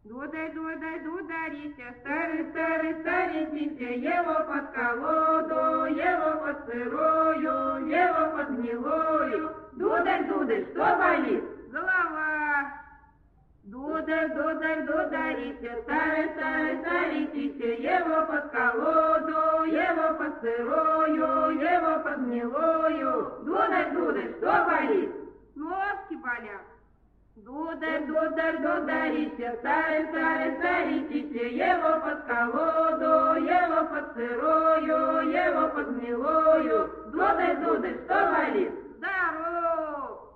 Дудай, дудай, дударися, старый, старый, старенький, его под колоду, его под сырою, его под гнилою. Дударь, дударь, что болит? Голова. Дударь, дударь, дударися, старый, старый, старенький, его под колоду, его под сырою, его под гнилою. Дударь, дударь, что болит? Носки болят. Дударь, дударь, дударися, старый, старый, старенький, его под колоду, его под сырою, его под гнилою. Дударь, дударь, что болит? Здоров!